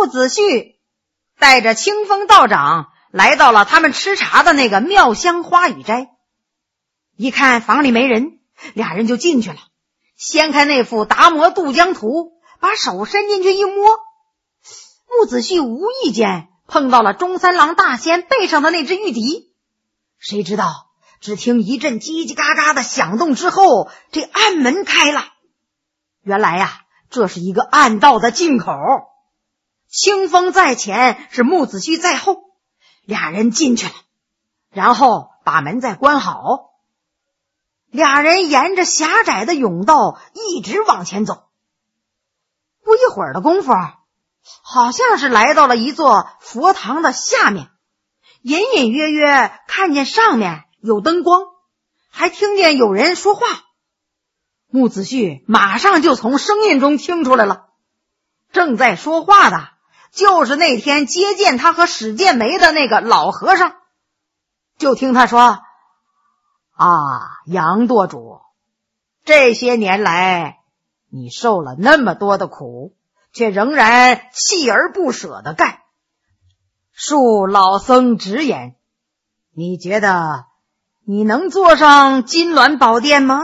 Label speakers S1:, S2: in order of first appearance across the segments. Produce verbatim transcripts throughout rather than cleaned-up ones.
S1: 穆子胥带着清风道长来到了他们吃茶的那个妙香花雨斋。一看房里没人，俩人就进去了，掀开那副达摩渡江图，把手伸进去一摸，穆子胥无意间碰到了中三郎大仙背上的那只玉笛。谁知道只听一阵叽叽嘎嘎的响动之后，这暗门开了。原来呀、啊，这是一个暗道的进口。清风在前，是穆子胥在后，俩人进去了，然后把门再关好。俩人沿着狭窄的甬道一直往前走。不一会儿的功夫，好像是来到了一座佛堂的下面，隐隐约约看见上面有灯光，还听见有人说话。穆子胥马上就从声音中听出来了，正在说话的就是那天接见他和史建梅的那个老和尚。就听他说：啊，杨舵主，这些年来你受了那么多的苦，却仍然锲而不舍地干。恕老僧直言，你觉得你能坐上金銮宝殿吗？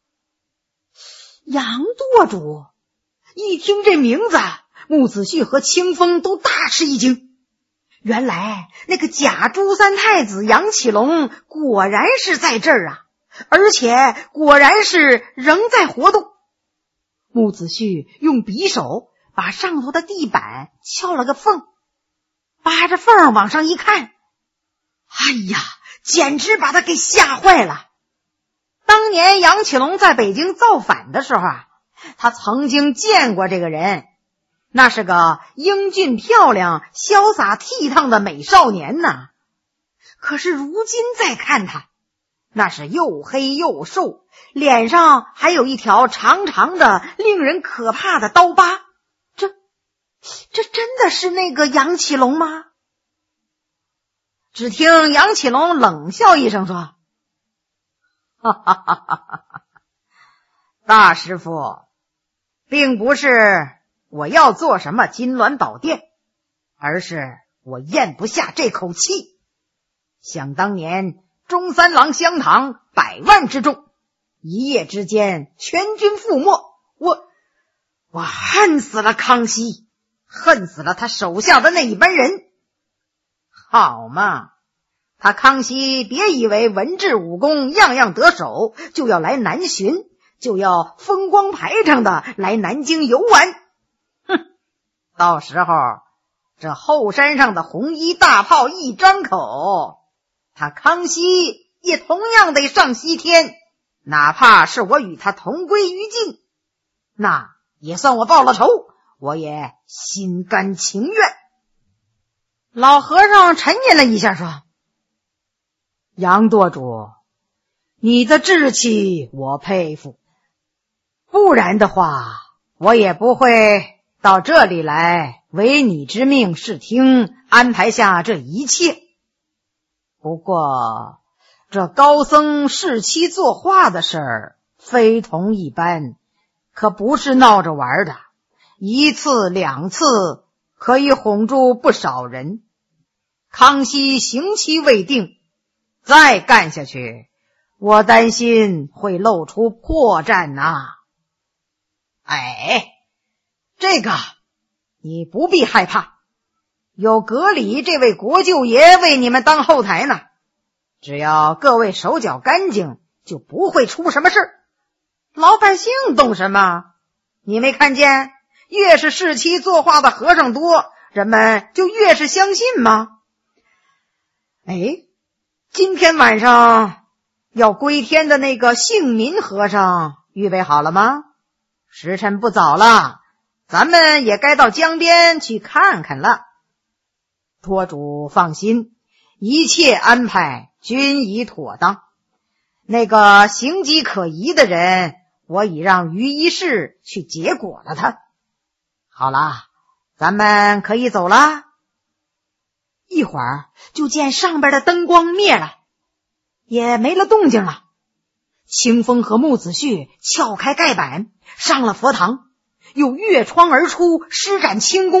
S1: 杨舵主一听这名字，穆子胥和清风都大吃一惊。原来那个假朱三太子杨启龙果然是在这儿啊，而且果然是仍在活动。穆子胥用匕首把上头的地板敲了个缝，扒着缝往上一看，哎呀，简直把他给吓坏了。当年杨启龙在北京造反的时候啊，他曾经见过这个人，那是个英俊漂亮、潇洒倜傥的美少年呐。可是如今再看他，那是又黑又瘦，脸上还有一条长长的、令人可怕的刀疤。这，这真的是那个杨启龙吗？只听杨启龙冷笑一声说：哈哈哈哈哈哈，大师傅，并不是我要做什么金銮宝殿，而是我咽不下这口气。想当年中三郎香堂百万之众，一夜之间全军覆没，我我恨死了康熙，恨死了他手下的那一班人。好嘛，他康熙别以为文治武功样样得手，就要来南巡，就要风光排场的来南京游玩。哼，到时候这后山上的红衣大炮一张口，他康熙也同样得上西天，哪怕是我与他同归于尽，那也算我报了仇，我也心甘情愿。老和尚沉吟了一下说：杨舵主，你的志气我佩服，不然的话我也不会到这里来违你之命视听，安排下这一切。不过这高僧弑妻作画的事儿非同一般，可不是闹着玩的，一次两次可以哄住不少人。康熙刑期未定，再干下去，我担心会露出破绽呐、啊。哎，这个你不必害怕，有阁里这位国舅爷为你们当后台呢，只要各位手脚干净，就不会出什么事。老百姓懂什么？你没看见越是弑妻作画的和尚多，人们就越是相信吗？哎，今天晚上要归天的那个姓民和尚预备好了吗？时辰不早了，咱们也该到江边去看看了。托主放心，一切安排均已妥当。那个行迹可疑的人，我已让于一士去结果了他。好了，咱们可以走了。一会儿就见上边的灯光灭了，也没了动静了。清风和穆子胥撬开盖板，上了佛堂，又越窗而出，施展轻功，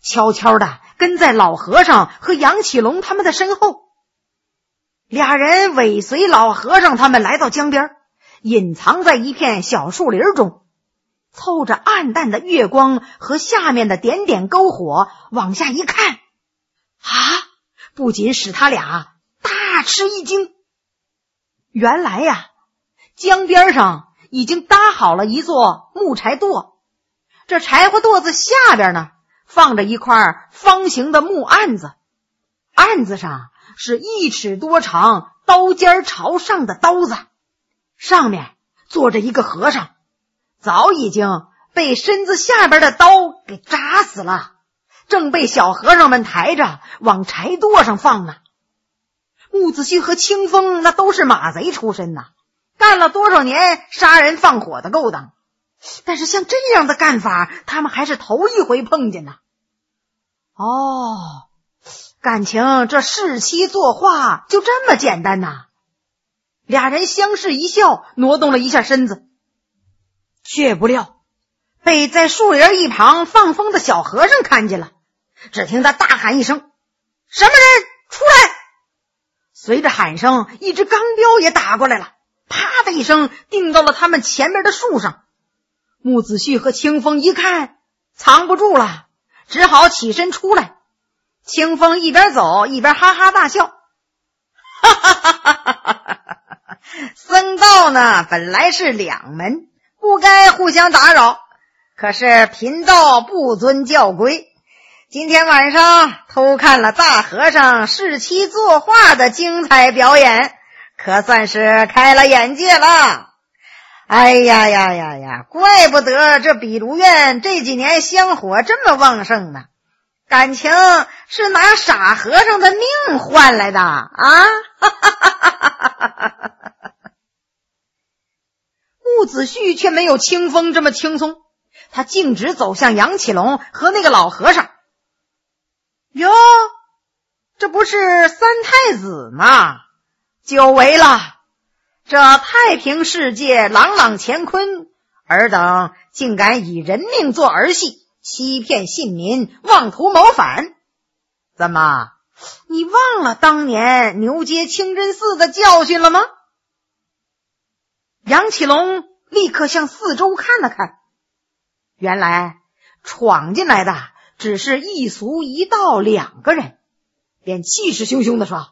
S1: 悄悄地跟在老和尚和杨启龙他们的身后。俩人尾随老和尚他们来到江边，隐藏在一片小树林中，凑着暗淡的月光和下面的点点篝火往下一看，啊，不仅使他俩大吃一惊。原来呀，江边上已经搭好了一座木柴垛，这柴火垛子下边呢，放着一块方形的木案子，案子上是一尺多长、刀尖朝上的刀子，上面坐着一个和尚，早已经被身子下边的刀给扎死了，正被小和尚们抬着往柴垛上放呢。木子旭和清风那都是马贼出身呐，干了多少年杀人放火的勾当，但是像这样的干法，他们还是头一回碰见呢。哦，感情这弑妻作画就这么简单呐！俩人相视一笑，挪动了一下身子，却不料被在树林一旁放风的小和尚看见了。只听他大喊一声：“什么人出来！”随着喊声，一只钢镖也打过来了，啪的一声钉到了他们前面的树上。木子旭和清风一看藏不住了，只好起身出来。清风一边走一边哈哈大笑，哈哈哈哈哈哈！僧道呢本来是两门，不该互相打扰，可是贫道不遵教规，今天晚上偷看了大和尚弑妻作画的精彩表演，可算是开了眼界了。哎呀呀呀呀，怪不得这比卢院这几年香火这么旺盛呢，感情是拿傻和尚的命换来的啊！哈哈哈哈哈哈！木子旭却没有清风这么轻松，他径直走向杨启龙和那个老和尚。哟，这不是三太子吗？久违了，这太平世界朗朗乾坤，尔等竟敢以人命做儿戏，欺骗信民，妄图谋反。怎么，你忘了当年牛街清真寺的教训了吗？杨启龙立刻向四周看了看，原来闯进来的只是一俗一道两个人，便气势汹汹地说：“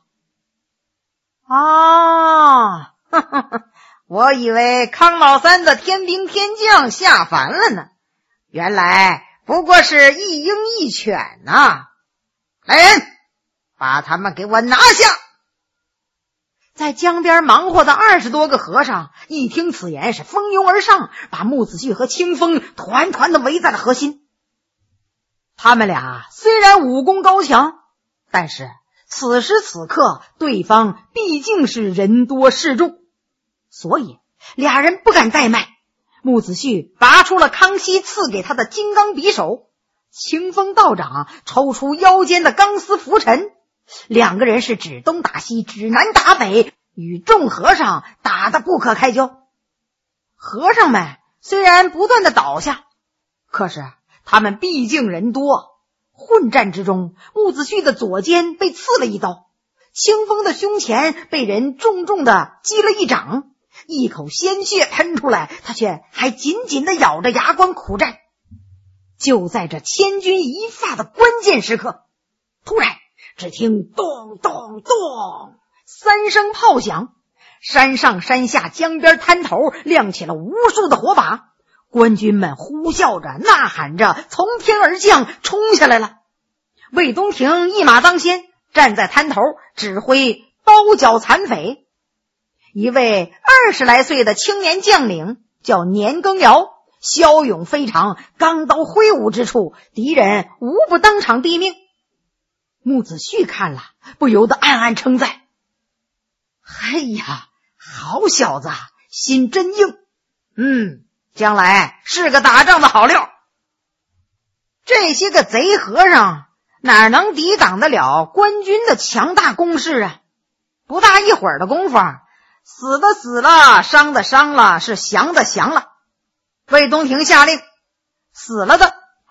S1: 啊，呵呵呵，我以为康老三的天兵天将下凡了呢，原来不过是一鹰一犬呐、啊！来人，把他们给我拿下！”在江边忙活的二十多个和尚一听此言，是蜂拥而上，把木子旭和清风团团的围在了核心。他们俩虽然武功高强，但是此时此刻对方毕竟是人多势众，所以俩人不敢怠慢。木子旭拔出了康熙赐给他的金刚匕首，清风道长抽出腰间的钢丝拂尘，两个人是指东打西，指南打北，与众和尚打得不可开交。和尚们虽然不断的倒下，可是他们毕竟人多，混战之中，木子旭的左肩被刺了一刀，清风的胸前被人重重的击了一掌，一口鲜血喷出来，他却还紧紧的咬着牙关苦战。就在这千钧一发的关键时刻，突然只听咚咚咚三声炮响，山上山下江边滩头亮起了无数的火把，官军们呼啸着呐喊着从天而降，冲下来了。魏东亭一马当先，站在滩头指挥包剿残匪。一位二十来岁的青年将领叫年羹尧，骁勇非常，钢刀挥舞之处，敌人无不当场毙命。木子旭看了不由得暗暗称赞：哎呀，好小子，心真硬，嗯，将来是个打仗的好料。这些个贼和尚哪能抵挡得了官军的强大攻势啊？不大一会儿的功夫，死的死了，伤的伤了，是降的降了。魏东亭下令，死了的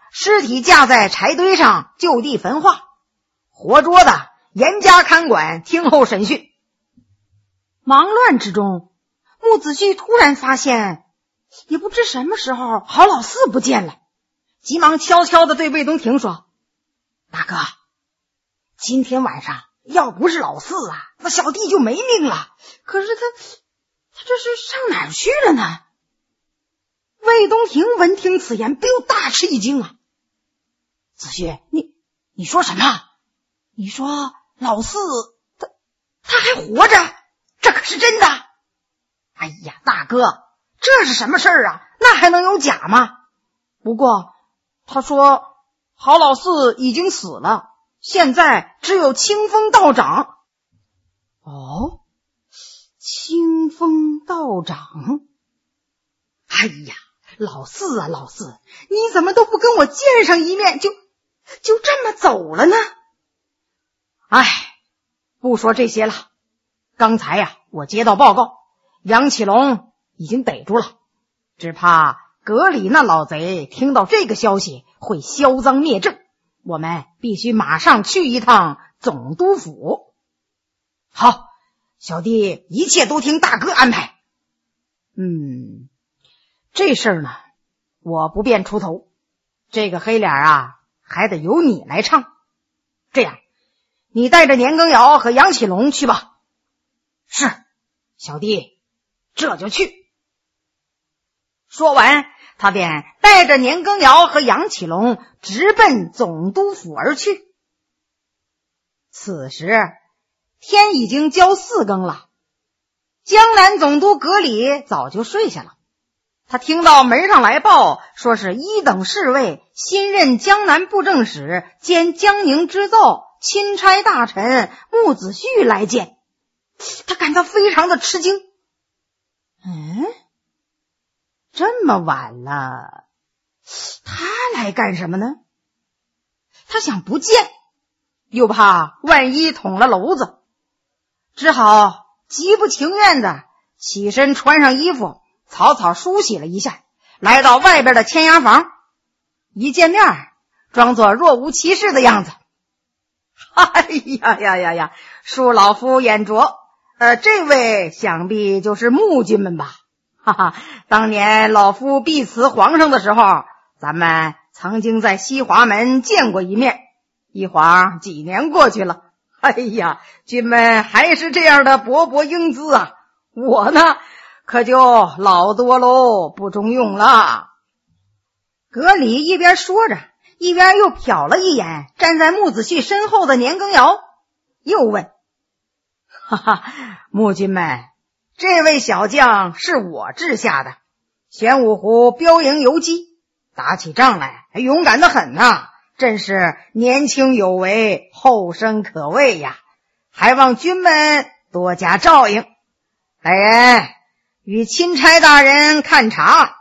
S1: 尸体架在柴堆上就地焚化，活捉的严加看管，听候审讯。忙乱之中，穆子胥突然发现，也不知什么时候郝老四不见了，急忙悄悄地对魏东亭说：大哥，今天晚上要不是老四啊，那小弟就没命了。可是他他这是上哪儿去了呢？魏东亭闻听此言，不由大吃一惊啊！子胥，你你说什么？你说老四他他还活着？这可是真的？哎呀，大哥，这是什么事儿啊？那还能有假吗？不过他说郝老四已经死了，现在只有清风道长。哦，清风道长。哎呀，老四啊老四，你怎么都不跟我见上一面，就就这么走了呢？哎，不说这些了。刚才呀、啊，我接到报告，杨启龙已经逮住了，只怕阁里那老贼听到这个消息会销赃灭证，我们必须马上去一趟总督府。好，小弟一切都听大哥安排。嗯，这事儿呢，我不便出头，这个黑脸啊，还得由你来唱。这样，你带着年羹尧和杨启龙去吧。是，小弟这就去。说完，他便带着年羹尧和杨启龙直奔总督府而去。此时天已经交四更了，江南总督阁里早就睡下了。他听到门上来报，说是一等侍卫新任江南布政使兼江宁织造钦差大臣穆子胥来见，他感到非常的吃惊。嗯，这么晚了，他来干什么呢？他想不见，又怕万一捅了娄子，只好极不情愿的起身穿上衣服，草草梳洗了一下，来到外边的签押房。一见面，装作若无其事的样子。哎呀呀呀呀，恕老夫眼拙，呃，这位想必就是穆君们吧？哈哈，当年老夫避辞皇上的时候，咱们曾经在西华门见过一面，一晃几年过去了。哎呀，君们还是这样的勃勃英姿啊！我呢，可就老多喽，不中用了。阁里一边说着，一边又瞟了一眼站在穆子胥身后的年羹尧，又问：哈哈，穆君们，这位小将是我治下的，玄武湖标营游击，打起仗来勇敢得很呐、啊，真是年轻有为，后生可畏呀，还望君们多加照应。来人，与钦差大人看查。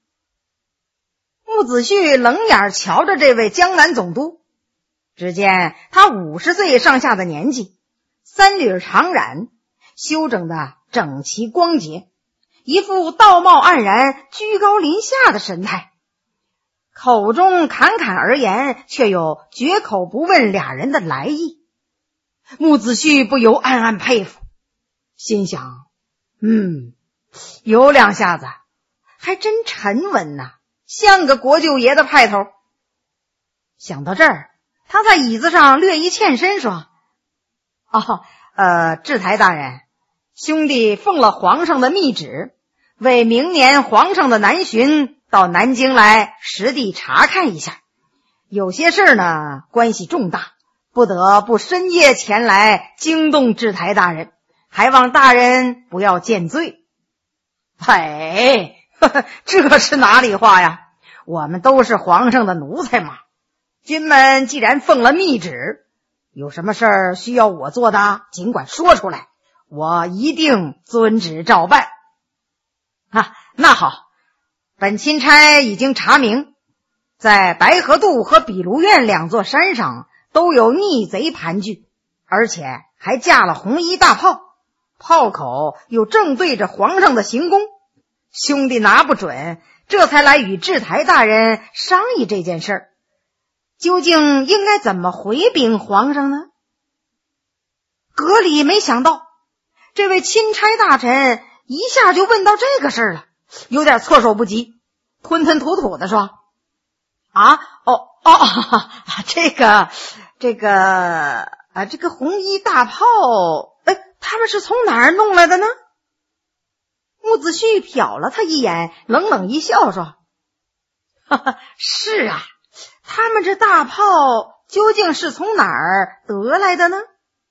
S1: 穆子胥冷眼瞧着这位江南总督，只见他五十岁上下的年纪，三绺长髯，修整的整齐光洁，一副道貌岸然、居高临下的神态，口中侃侃而言，却有绝口不问俩人的来意。穆子胥不由暗暗佩服，心想：嗯，有两下子，还真沉稳呐、啊，像个国舅爷的派头。想到这儿，他在椅子上略一欠身，说：哦，呃，制台大人，兄弟奉了皇上的密旨，为明年皇上的南巡到南京来实地查看一下，有些事呢关系重大，不得不深夜前来惊动制台大人，还望大人不要见罪。哎，呵呵，这是哪里话呀？我们都是皇上的奴才嘛。君们既然奉了密旨，有什么事儿需要我做的，尽管说出来，我一定遵旨照办。啊，那好，本钦差已经查明，在白河渡和比卢苑两座山上都有逆贼盘踞，而且还架了红衣大炮，炮口又正对着皇上的行宫。兄弟拿不准，这才来与制台大人商议这件事儿， 究竟应该怎么回禀皇上呢？阁里没想到这位钦差大臣一下就问到这个事儿了，有点措手不及，吞吞吐吐的说：啊，哦哦，这个这个啊，这个红衣大炮，哎，他们是从哪儿弄来的呢？穆子胥瞟了他一眼，冷冷一笑说：哈哈，是啊，他们这大炮究竟是从哪儿得来的呢？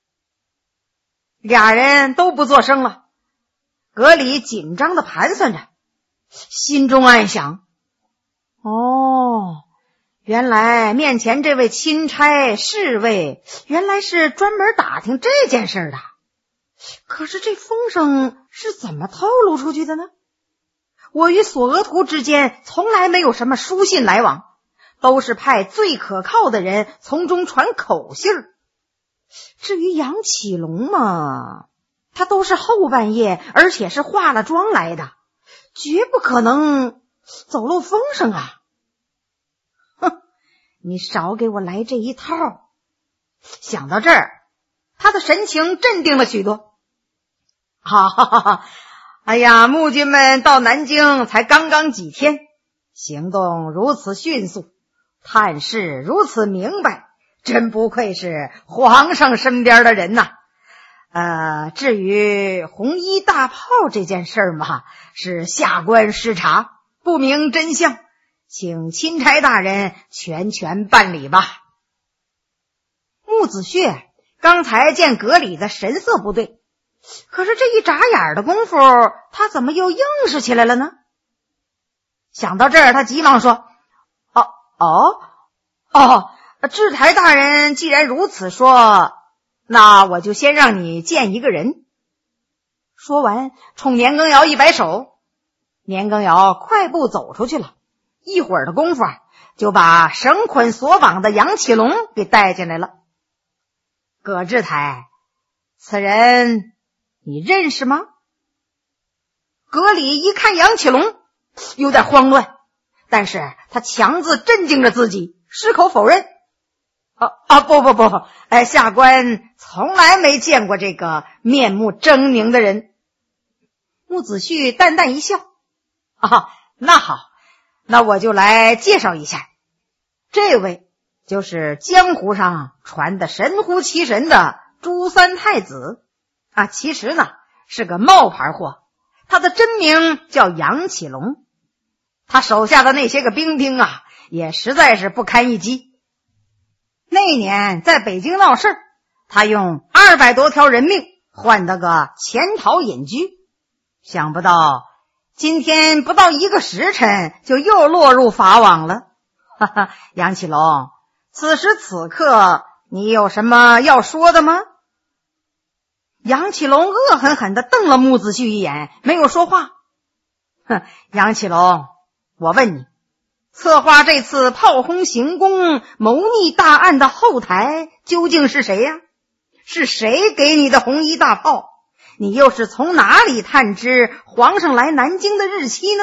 S1: 俩人都不作声了。阁里紧张的盘算着，心中暗想：哦，原来面前这位钦差侍卫原来是专门打听这件事的。可是这风声是怎么透露出去的呢？我与索额图之间从来没有什么书信来往，都是派最可靠的人从中传口信儿。至于杨启龙嘛，他都是后半夜，而且是化了妆来的，绝不可能走漏风声啊！哼，你少给我来这一套。想到这儿，他的神情镇定了许多。哈哈哈哈！哎呀，幕军们到南京才刚刚几天，行动如此迅速，探视如此明白，真不愧是皇上身边的人呐。呃，至于红衣大炮这件事儿嘛，是下官失察，不明真相，请钦差大人全权办理吧。穆子胥刚才见阁里的神色不对，可是这一眨眼的功夫，他怎么又硬实起来了呢？想到这儿，他急忙说：哦哦哦，制台大人既然如此说，那我就先让你见一个人。说完，冲年羹尧一摆手，年羹尧快步走出去了。一会儿的功夫啊，就把绳捆索绑的杨启龙给带进来了。葛制台，此人你认识吗？阁里一看杨启龙，有点慌乱，但是他强自镇定着自己，矢口否认。啊啊，不不不，哎，下官从来没见过这个面目狰狞的人。穆子胥淡淡一笑：啊，那好，那我就来介绍一下，这位就是江湖上传的神乎其神的朱三太子啊，其实呢是个冒牌货，他的真名叫杨启龙。他手下的那些个兵丁啊，也实在是不堪一击。那年在北京闹事，他用二百多条人命换得个潜逃隐居，想不到今天不到一个时辰就又落入法网了。哈哈，杨启龙，此时此刻你有什么要说的吗？杨启龙恶狠狠地瞪了穆子胥一眼，没有说话。哼，杨启龙，我问你，策划这次炮轰行宫谋逆大案的后台究竟是谁呀？是谁给你的红衣大炮？你又是从哪里探知皇上来南京的日期呢？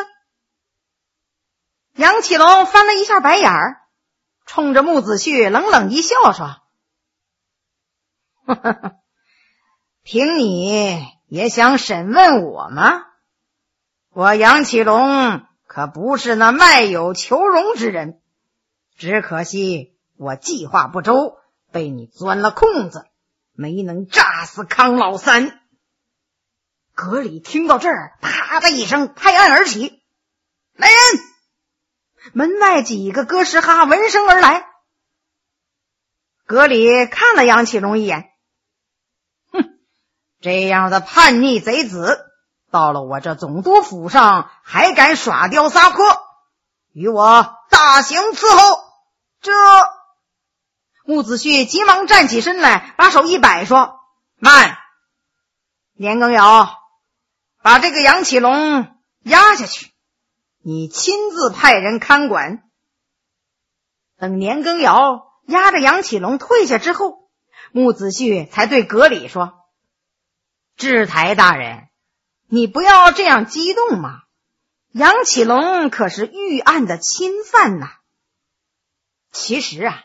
S1: 杨启龙翻了一下白眼儿，冲着穆子胥冷冷一笑说：呵呵呵，凭你也想审问我吗？我杨启龙可不是那卖友求荣之人，只可惜我计划不周，被你钻了空子，没能炸死康老三。阁里听到这儿，啪的一声拍案而起，来人！门外几个哥什哈闻声而来。阁里看了杨启龙一眼，哼，这样的叛逆贼子到了我这总督府上还敢耍刁撒泼，与我大刑伺候。这穆子胥急忙站起身来，把手一摆说：慢！年羹尧，把这个杨启龙押下去，你亲自派人看管。等年羹尧押着杨启龙退下之后，穆子胥才对阁里说：制台大人，你不要这样激动嘛，杨启龙可是御案的钦犯呐。其实啊，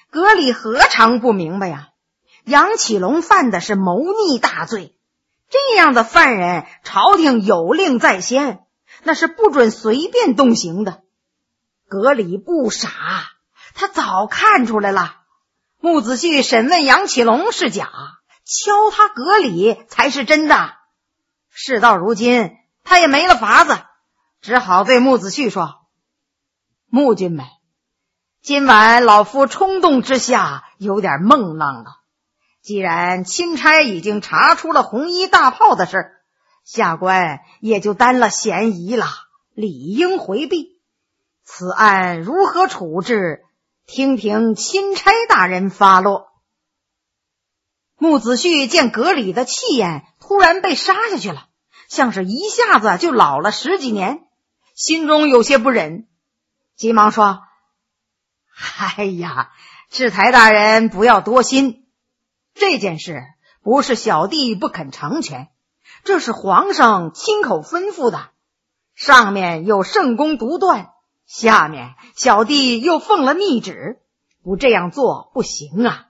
S1: 阁里何尝不明白呀？杨启龙犯的是谋逆大罪，这样的犯人朝廷有令在先，那是不准随便动刑的。阁里不傻，他早看出来了，穆子胥审问杨启龙是假，敲他阁里才是真的。事到如今，他也没了法子，只好对穆子胥说：穆君美，今晚老夫冲动之下有点梦浪了。既然钦差已经查出了红衣大炮的事，下官也就担了嫌疑了，理应回避。此案如何处置，听凭钦差大人发落。穆子胥见阁里的气焰突然被杀下去了，像是一下子就老了十几年，心中有些不忍，急忙说：哎呀，制台大人不要多心，这件事不是小弟不肯成全，这是皇上亲口吩咐的，上面有圣公独断，下面小弟又奉了密旨，不这样做不行啊。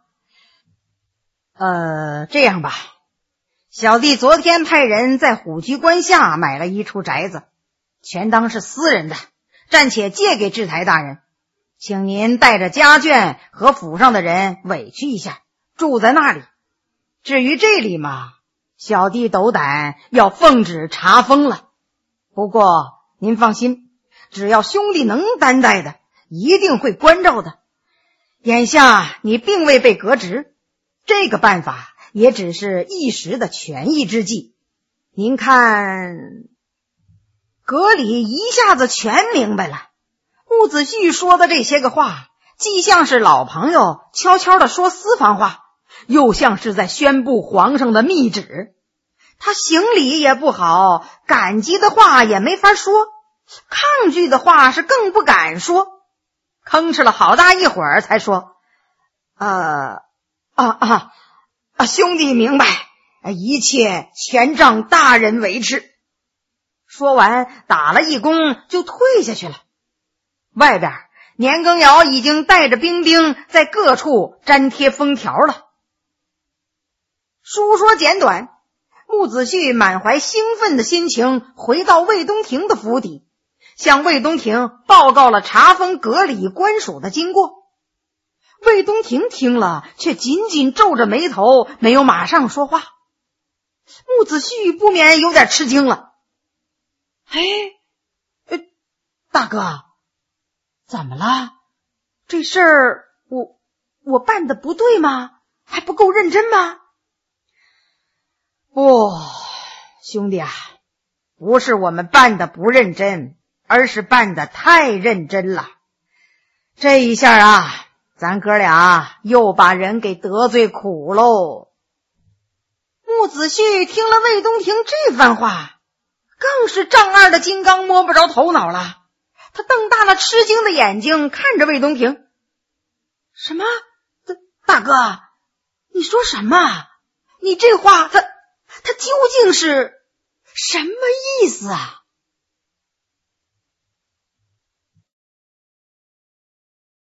S1: 呃，这样吧，小弟昨天派人在虎踞关下买了一处宅子，全当是私人的，暂且借给制台大人，请您带着家眷和府上的人委屈一下，住在那里。至于这里嘛，小弟斗胆要奉旨查封了。不过您放心，只要兄弟能担待的，一定会关照的。眼下你并未被革职，这个办法也只是一时的权宜之计。您看……阁里一下子全明白了，穆子胥说的这些个话，既像是老朋友悄悄地说私房话，又像是在宣布皇上的密旨。他行礼也不好，感激的话也没法说，抗拒的话是更不敢说，吭哧了好大一会儿才说：呃啊啊啊，兄弟明白，一切全仗大人维持。说完打了一躬就退下去了。外边年羹尧已经带着兵丁在各处粘贴封条了。书说简短，穆子胥满怀兴奋的心情回到魏东亭的府邸，向魏东亭报告了查封阁里官署的经过。魏东亭听了却紧紧皱着眉头，没有马上说话。穆子胥不免有点吃惊了。哎，呃，大哥，怎么了？这事儿我我办的不对吗？还不够认真吗？不，兄弟啊，不是我们办的不认真，而是办的太认真了。这一下啊，咱哥俩又把人给得罪苦喽。穆子胥听了魏东亭这番话，更是丈二的金刚摸不着头脑了。他瞪大了吃惊的眼睛看着魏东亭。什么？大哥，你说什么？你这话他他究竟是什么意思啊？